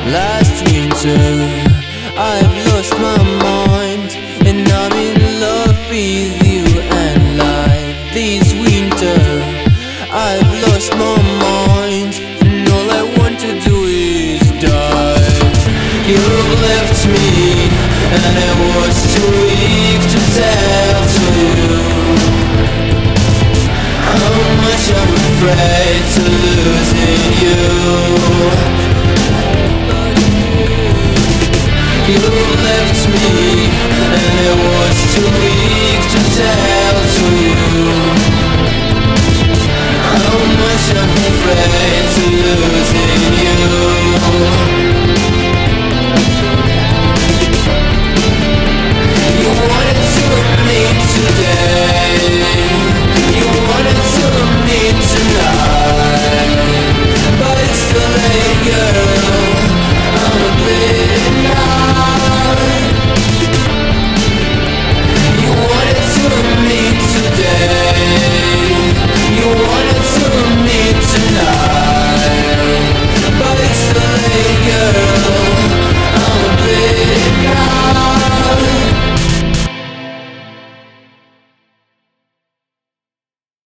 Last winter I've lost my mind, and I'm in love with you and life. This winter I've lost my mind, and all I want to do is die. You left me and I was too weak to tell to you how much I'm afraid to losing you.